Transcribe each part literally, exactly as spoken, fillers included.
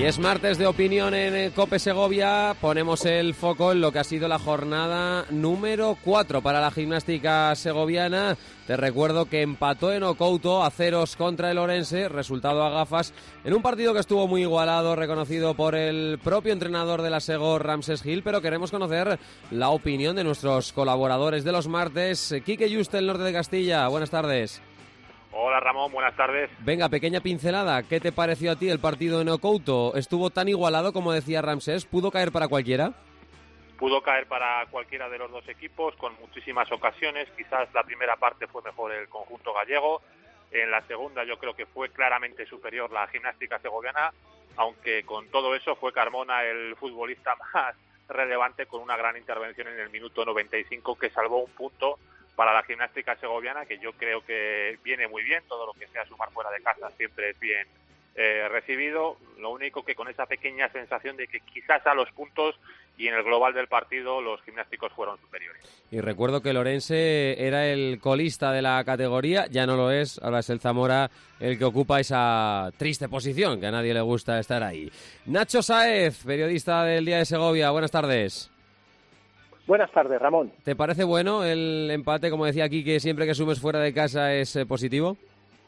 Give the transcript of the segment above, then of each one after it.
es martes de opinión en COPE Segovia. Ponemos el foco en lo que ha sido la jornada número cuatro para la gimnástica segoviana. Te recuerdo que empató en Ocouto a ceros contra el Orense, resultado a gafas, en un partido que estuvo muy igualado, reconocido por el propio entrenador de la Sego, Ramses Gil, pero queremos conocer la opinión de nuestros colaboradores de los martes. Quique Yuste, el norte de Castilla, buenas tardes. Hola Ramón, buenas tardes. Venga, pequeña pincelada, ¿qué te pareció a ti el partido en Ocouto? ¿Estuvo tan igualado como decía Ramsés? ¿Pudo caer para cualquiera? Pudo caer para cualquiera de los dos equipos con muchísimas ocasiones. Quizás la primera parte fue mejor el conjunto gallego. En la segunda yo creo que fue claramente superior la gimnástica segoviana, aunque con todo eso fue Carmona el futbolista más relevante con una gran intervención en el minuto noventa y cinco que salvó un punto para la gimnástica segoviana, que yo creo que viene muy bien. Todo lo que sea sumar fuera de casa siempre es bien eh, recibido. Lo único que con esa pequeña sensación de que quizás a los puntos y en el global del partido los gimnásticos fueron superiores. Y recuerdo que el Orense era el colista de la categoría, ya no lo es, ahora es el Zamora el que ocupa esa triste posición, que a nadie le gusta estar ahí. Nacho Sáez, periodista del Día de Segovia, buenas tardes. Buenas tardes, Ramón. ¿Te parece bueno el empate? Como decía aquí, que siempre que sumes fuera de casa es eh, positivo.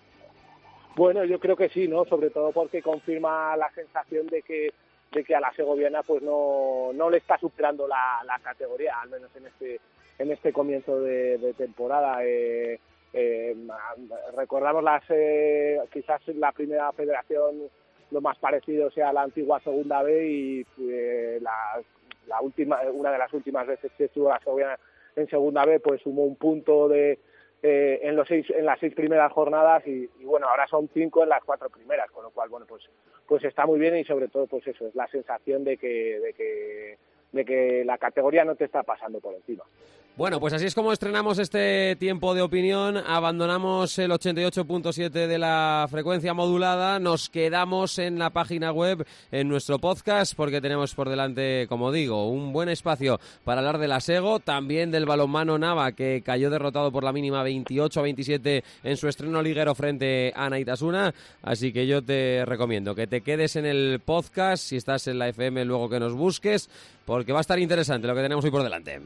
Bueno, yo creo que sí, ¿no? Sobre todo porque confirma la sensación de que de que a la segoviana pues no, no le está superando la, la categoría, al menos en este en este comienzo de, de temporada. Eh, eh, recordamos las eh, quizás la primera federación lo más parecido sea la antigua Segunda B y eh, la La última, una de las últimas veces que estuvo la segoviana en Segunda B, pues sumó un punto de eh, en los seis, en las seis primeras jornadas y, y bueno, ahora son cinco en las cuatro primeras, con lo cual bueno, pues pues está muy bien y sobre todo pues eso es la sensación de que de que de que la categoría no te está pasando por encima. Bueno, pues así es como estrenamos este tiempo de opinión. Abandonamos el ochenta y ocho punto siete de la frecuencia modulada. Nos quedamos en la página web, en nuestro podcast, porque tenemos por delante, como digo, un buen espacio para hablar de la Sego, también del balonmano Nava, que cayó derrotado por la mínima veintiocho a veintisiete en su estreno liguero frente a Naitasuna. Así que yo te recomiendo que te quedes en el podcast, si estás en la F M, luego que nos busques, porque va a estar interesante lo que tenemos hoy por delante.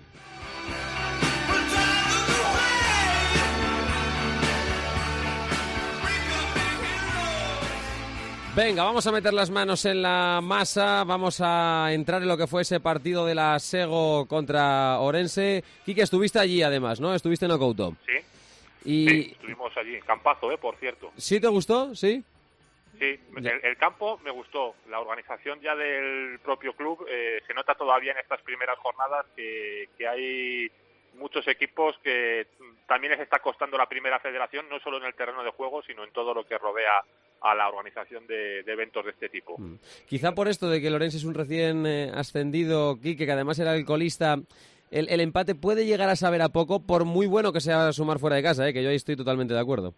Venga, vamos a meter las manos en la masa, vamos a entrar en lo que fue ese partido de la Sego contra Orense. Quique, estuviste allí además, ¿no? Estuviste en Ocouto. Sí, y... sí, estuvimos allí, campazo, ¿eh? Por cierto. ¿Sí te gustó? ¿Sí? Sí, el, el campo me gustó, la organización ya del propio club, eh, se nota todavía en estas primeras jornadas que, que hay muchos equipos que también les está costando la primera federación, no solo en el terreno de juego, sino en todo lo que rodea a la organización de, de eventos de este tipo. Mm. Quizá por esto de que Lorenzo es un recién eh, ascendido, Quique, que además era el colista, el, el empate puede llegar a saber a poco, por muy bueno que sea sumar fuera de casa, eh, que yo ahí estoy totalmente de acuerdo.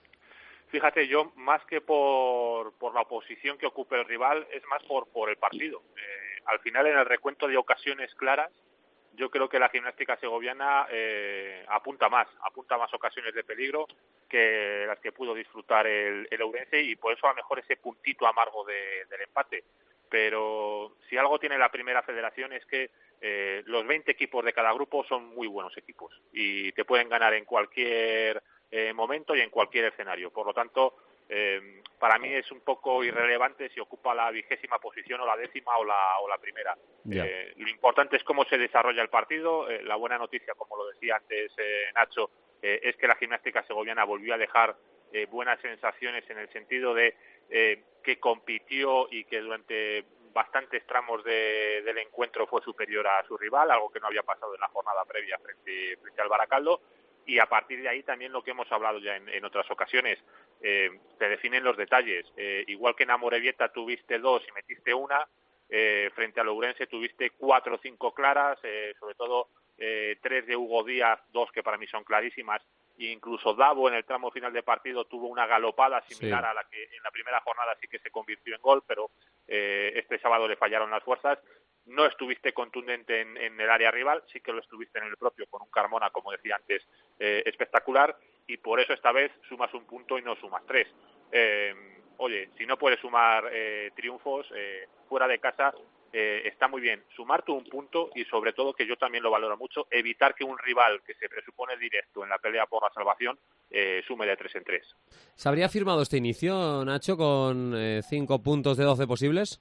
Fíjate, yo más que por, por la oposición que ocupe el rival, es más por, por el partido. Eh, al final, en el recuento de ocasiones claras, yo creo que la gimnástica segoviana eh, apunta más, apunta más ocasiones de peligro que las que pudo disfrutar el, el Ourense, y por eso a lo mejor ese puntito amargo de, del empate. Pero si algo tiene la primera federación es que eh, los veinte equipos de cada grupo son muy buenos equipos y te pueden ganar en cualquier eh, momento y en cualquier escenario. Por lo tanto, eh, para mí es un poco irrelevante si ocupa la vigésima posición o la décima o la, o la primera. Eh, lo importante es cómo se desarrolla el partido. Eh, la buena noticia, como lo decía antes eh, Nacho, eh, es que la gimnástica segoviana volvió a dejar eh, buenas sensaciones en el sentido de eh, que compitió y que durante bastantes tramos de, del encuentro fue superior a su rival, algo que no había pasado en la jornada previa frente, frente al Baracaldo. Y a partir de ahí también lo que hemos hablado ya en, en otras ocasiones, eh, te definen los detalles. Eh, igual que en Amorebieta tuviste dos y metiste una, eh, frente al Ourense tuviste cuatro o cinco claras, eh, sobre todo eh, tres de Hugo Díaz, dos que para mí son clarísimas, e incluso Davo en el tramo final de partido tuvo una galopada similar sí. a la que en la primera jornada sí que se convirtió en gol, pero eh, este sábado le fallaron las fuerzas. No estuviste contundente en, en el área rival, sí que lo estuviste en el propio con un Carmona, como decía antes, eh, espectacular, y por eso esta vez sumas un punto y no sumas tres. Eh, oye, si no puedes sumar eh, triunfos eh, fuera de casa, eh, está muy bien sumarte un punto y sobre todo, que yo también lo valoro mucho, evitar que un rival que se presupone directo en la pelea por la salvación eh, sume de tres en tres. ¿Se habría firmado este inicio, Nacho, con eh, cinco puntos de doce posibles?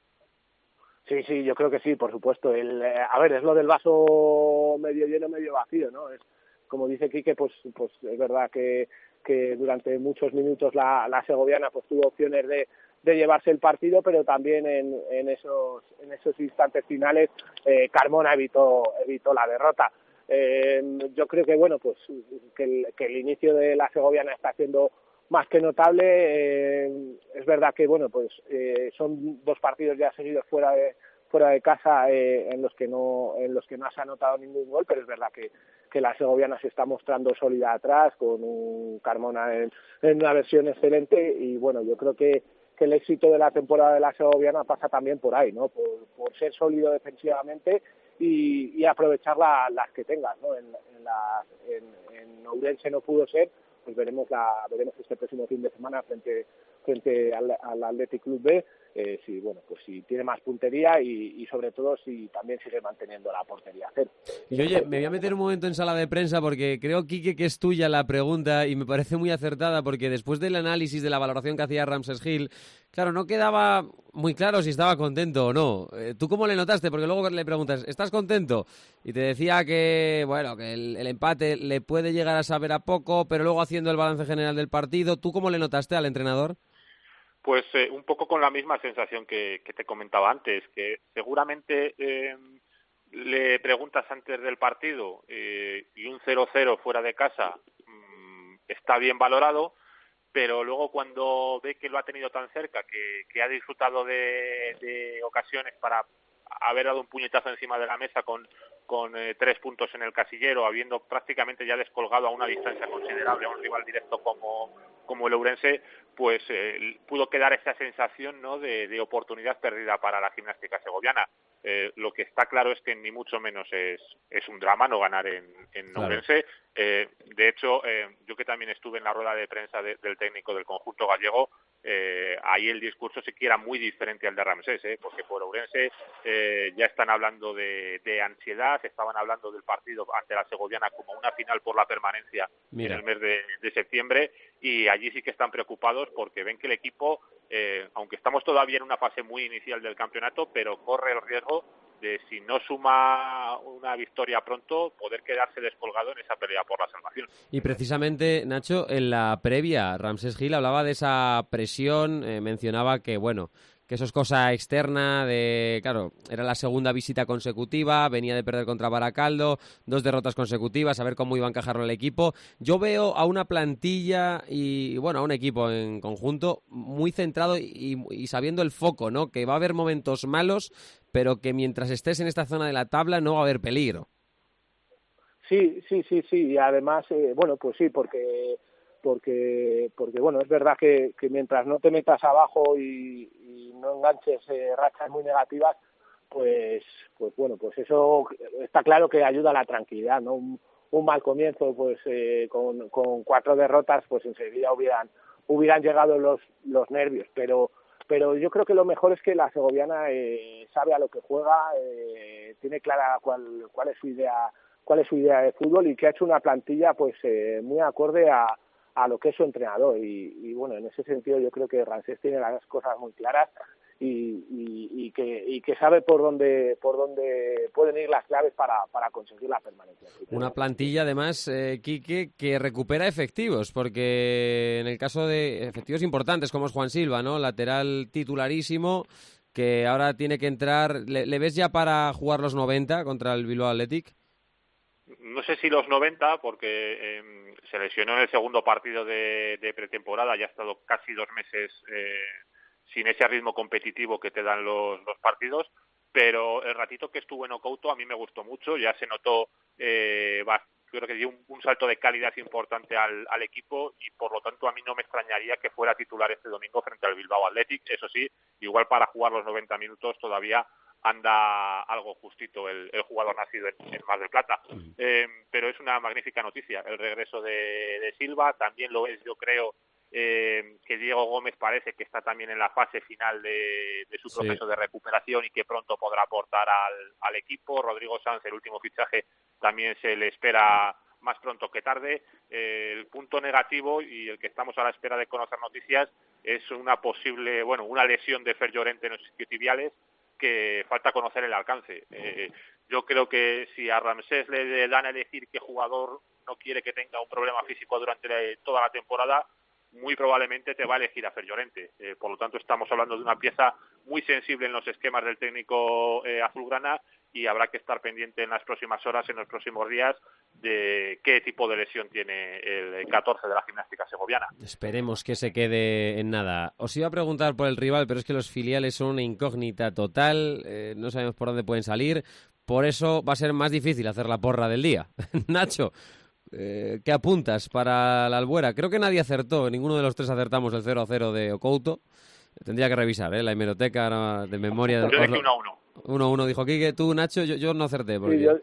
Sí, sí, yo creo que sí, por supuesto. El, eh, a ver, es lo del vaso medio lleno, medio vacío, ¿no? Es, como dice Quique, pues, pues es verdad que, que durante muchos minutos la, la segoviana pues tuvo opciones de, de llevarse el partido, pero también en, en esos en esos instantes finales eh, Carmona evitó evitó la derrota. Eh, yo creo que bueno, pues que el, que el inicio de la segoviana está siendo más que notable. Eh, es verdad que bueno, pues eh, son dos partidos ya seguidos fuera de fuera de casa eh, en los que no en los que no se ha anotado ningún gol, pero es verdad que que la segoviana se está mostrando sólida atrás, con un Carmona en, en una versión excelente, y bueno, yo creo que, que el éxito de la temporada de la segoviana pasa también por ahí, ¿no? Por, por ser sólido defensivamente y, y aprovechar la, las que tengas, ¿no? En, en, la, en, en Ourense no pudo ser, pues veremos la veremos este próximo fin de semana frente frente al, al Athletic Club B, eh, si bueno pues si tiene más puntería y, y sobre todo si también sigue manteniendo la portería cero. Y oye, me voy a meter un momento en sala de prensa porque creo, Quique, que es tuya la pregunta y me parece muy acertada, porque después del análisis de la valoración que hacía Ramses Gil, claro, no quedaba muy claro si estaba contento o no. Eh, ¿Tú cómo le notaste? Porque luego le preguntas, ¿estás contento? Y te decía que, bueno, que el, el empate le puede llegar a saber a poco, pero luego haciendo el balance general del partido, ¿tú cómo le notaste al entrenador? Pues eh, un poco con la misma sensación que, que te comentaba antes, que seguramente eh, le preguntas antes del partido eh, y un cero cero fuera de casa mmm, está bien valorado, pero luego cuando ve que lo ha tenido tan cerca, que, que ha disfrutado de, de ocasiones para haber dado un puñetazo encima de la mesa con, con eh, tres puntos en el casillero, habiendo prácticamente ya descolgado a una distancia considerable a un rival directo como, como el Ourense, pues eh, pudo quedar esa sensación, ¿no?, de, de oportunidad perdida para la gimnástica segoviana. Eh, lo que está claro es que ni mucho menos es, es un drama no ganar en, en Claro. Ourense. Eh, de hecho, eh, yo que también estuve en la rueda de prensa de, del técnico del conjunto gallego, eh, ahí el discurso sí que era muy diferente al de Ramsés, ¿eh? Porque por Ourense eh, ya están hablando de, de ansiedad, estaban hablando del partido ante la segoviana como una final por la permanencia Mira. en el mes de, de septiembre, y allí sí que están preocupados porque ven que el equipo, eh, aunque estamos todavía en una fase muy inicial del campeonato, pero corre el riesgo de, si no suma una victoria pronto, poder quedarse descolgado en esa pelea por la salvación. Y precisamente, Nacho, en la previa, Ramses Gil hablaba de esa presión, eh, mencionaba que, bueno, que eso es cosa externa, de, claro, era la segunda visita consecutiva, venía de perder contra Baracaldo, dos derrotas consecutivas, a ver cómo iba a encajarlo el equipo. Yo veo a una plantilla y, bueno, a un equipo en conjunto muy centrado y, y sabiendo el foco, ¿no? Que va a haber momentos malos, pero que mientras estés en esta zona de la tabla no va a haber peligro. Sí, sí, sí, sí, y además, eh, bueno, pues sí, porque porque porque bueno, es verdad que, que mientras no te metas abajo y, y no enganches eh, rachas muy negativas, pues pues bueno, pues eso está claro que ayuda a la tranquilidad, ¿no? Un, un mal comienzo, pues eh, con, con cuatro derrotas, pues enseguida hubieran hubieran llegado los los nervios, pero pero yo creo que lo mejor es que la segoviana eh, sabe a lo que juega, eh, tiene clara cuál cuál es su idea cuál es su idea de fútbol, y que ha hecho una plantilla pues eh, muy acorde a, a lo que es su entrenador, y, y bueno, en ese sentido yo creo que Ramsés tiene las cosas muy claras y, y, y que y que sabe por dónde por dónde pueden ir las claves para, para conseguir la permanencia. Una plantilla además, eh, Quique, que recupera efectivos, porque en el caso de efectivos importantes como es Juan Silva, ¿no?, lateral titularísimo, que ahora tiene que entrar, ¿le, le ves ya para jugar los noventa contra el Bilbao Athletic? No sé si los noventa, porque eh, se lesionó en el segundo partido de, de pretemporada, ya ha estado casi dos meses eh, sin ese ritmo competitivo que te dan los, los partidos, pero el ratito que estuvo en Ocouto a mí me gustó mucho, ya se notó, eh, va, creo que dio un, un salto de calidad importante al, al equipo, y por lo tanto a mí no me extrañaría que fuera titular este domingo frente al Bilbao Athletic. Eso sí, igual para jugar los noventa minutos todavía anda algo justito el, el jugador nacido en, en Mar del Plata. Eh, pero es una magnífica noticia el regreso de, de Silva. También lo es, yo creo, eh, que Diego Gómez parece que está también en la fase final de, de su proceso sí. de recuperación y que pronto podrá aportar al, al equipo. Rodrigo Sanz, el último fichaje, también se le espera más pronto que tarde. Eh, el punto negativo y el que estamos a la espera de conocer noticias es una posible, bueno, una lesión de Fer Llorente en los isquiotibiales que falta conocer el alcance. Eh, yo creo que si a Ramsés le dan a elegir qué jugador no quiere que tenga un problema físico durante la, toda la temporada, muy probablemente te va a elegir a Fer Llorente. Eh, por lo tanto, estamos hablando de una pieza muy sensible en los esquemas del técnico eh, azulgrana y habrá que estar pendiente en las próximas horas, en los próximos días, de qué tipo de lesión tiene el catorce de la gimnástica segoviana. Esperemos que se quede en nada. Os iba a preguntar por el rival, pero es que los filiales son una incógnita total, eh, no sabemos por dónde pueden salir, por eso va a ser más difícil hacer la porra del día. Nacho, eh, ¿qué apuntas para la Albuera? Creo que nadie acertó, ninguno de los tres acertamos el cero a cero de Ocouto. Tendría que revisar, ¿eh? La hemeroteca de memoria. Yo dije uno a uno. uno a uno dijo Quique, tú, Nacho, yo, yo no acerté. Porque... Sí, yo,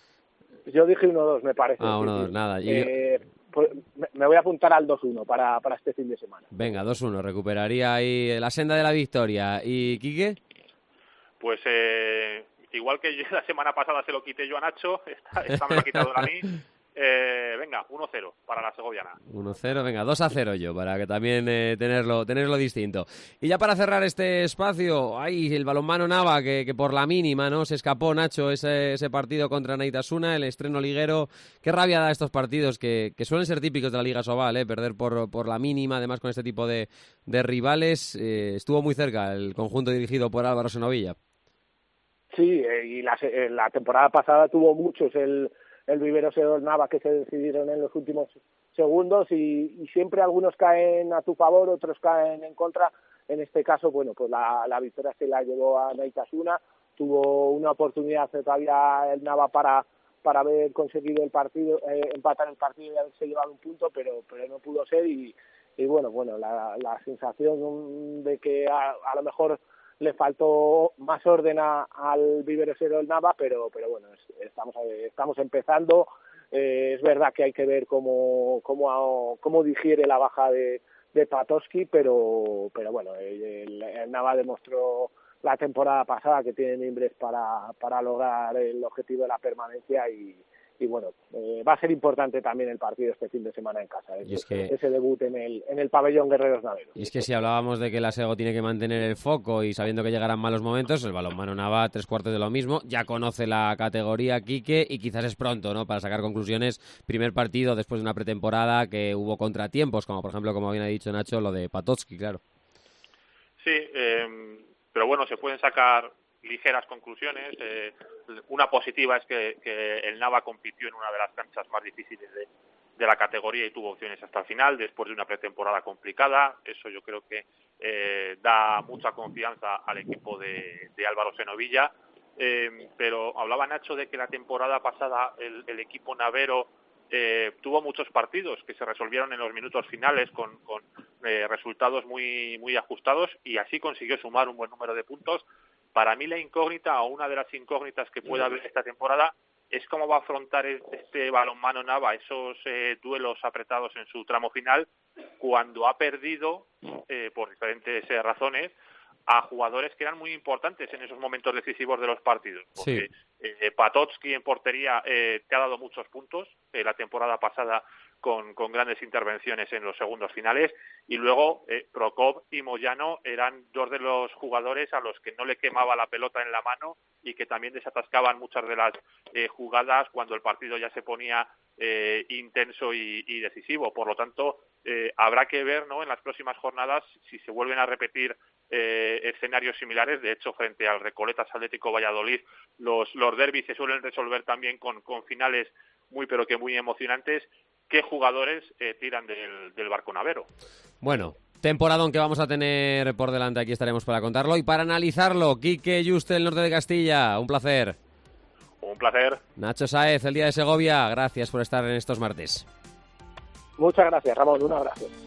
yo dije uno a dos, me parece. Ah, sí, uno a dos, sí. nada. Eh, yo... pues, me voy a apuntar al dos uno para, para este fin de semana. Venga, dos uno, recuperaría ahí la senda de la victoria. ¿Y Quique? Pues eh, igual que yo, la semana pasada se lo quité yo a Nacho, esta, esta me lo ha quitado a mí. Eh, venga, uno cero para la segoviana. uno cero, venga, dos a cero yo, para que también eh, tenerlo tenerlo distinto. Y ya para cerrar este espacio, hay el balonmano Nava, que, que por la mínima no se escapó, Nacho, ese, ese partido contra Naitasuna, el estreno liguero. Qué rabia da estos partidos que, que suelen ser típicos de la Liga Sobal, eh, perder por, por la mínima, además con este tipo de, de rivales. Eh, estuvo muy cerca el conjunto dirigido por Álvaro Senovilla. Sí, eh, y la, eh, la temporada pasada tuvo muchos el... el Vivero Sedol Nava que se decidieron en los últimos segundos y, y siempre algunos caen a tu favor, otros caen en contra. En este caso, bueno, pues la, la victoria se la llevó a Naitasuna, tuvo una oportunidad todavía el Nava para para haber conseguido el partido, eh, empatar el partido y haberse llevado un punto, pero pero no pudo ser y, y bueno, bueno, la, la sensación de que a, a lo mejor le faltó más orden a, al Vivero Sedol Nava, pero pero bueno, estamos estamos empezando. Eh, es verdad que hay que ver cómo cómo cómo digiere la baja de, de Patowski, pero pero bueno, el, el Nava demostró la temporada pasada que tiene mimbres para para lograr el objetivo de la permanencia y y bueno, eh, va a ser importante también el partido este fin de semana en casa, ¿eh? Y es que... ese debut en el en el pabellón Guerreros Naveros. Y es que si hablábamos de que la Sego tiene que mantener el foco y sabiendo que llegarán malos momentos, el balonmano Nava tres cuartos de lo mismo, ya conoce la categoría Quique y quizás es pronto, ¿no?, para sacar conclusiones. Primer partido después de una pretemporada que hubo contratiempos, como por ejemplo, como bien ha dicho Nacho, lo de Patowski, claro. Sí, eh, pero bueno, se pueden sacar ligeras conclusiones. Eh, una positiva es que, que el Nava compitió en una de las canchas más difíciles de, de la categoría y tuvo opciones hasta el final, después de una pretemporada complicada. Eso yo creo que eh, da mucha confianza al equipo de, de Álvaro Senovilla. Eh, pero hablaba Nacho de que la temporada pasada el, el equipo navero eh, tuvo muchos partidos que se resolvieron en los minutos finales con, con eh, resultados muy, muy ajustados y así consiguió sumar un buen número de puntos. Para mí la incógnita, o una de las incógnitas que puede haber esta temporada, es cómo va a afrontar este balonmano Nava esos eh, duelos apretados en su tramo final, cuando ha perdido, eh, por diferentes eh, razones, a jugadores que eran muy importantes en esos momentos decisivos de los partidos. Porque sí. eh, Patowski en portería eh, te ha dado muchos puntos eh, la temporada pasada, Con, con grandes intervenciones en los segundos finales, y luego eh, Prokop y Moyano eran dos de los jugadores a los que no le quemaba la pelota en la mano y que también desatascaban muchas de las eh, jugadas cuando el partido ya se ponía eh, intenso y, y decisivo. Por lo tanto, eh, habrá que ver, ¿no?, en las próximas jornadas si se vuelven a repetir eh, escenarios similares. De hecho, frente al Recoletas Atlético Valladolid, los, los derbis se suelen resolver también con, con finales muy pero que muy emocionantes. ¿Qué jugadores eh, tiran del, del barco navero? Bueno, temporadón que vamos a tener por delante, aquí estaremos para contarlo y para analizarlo. Quique Yuste, del norte de Castilla, un placer. Un placer. Nacho Sáez, el día de Segovia, gracias por estar en estos martes. Muchas gracias, Ramón, un abrazo.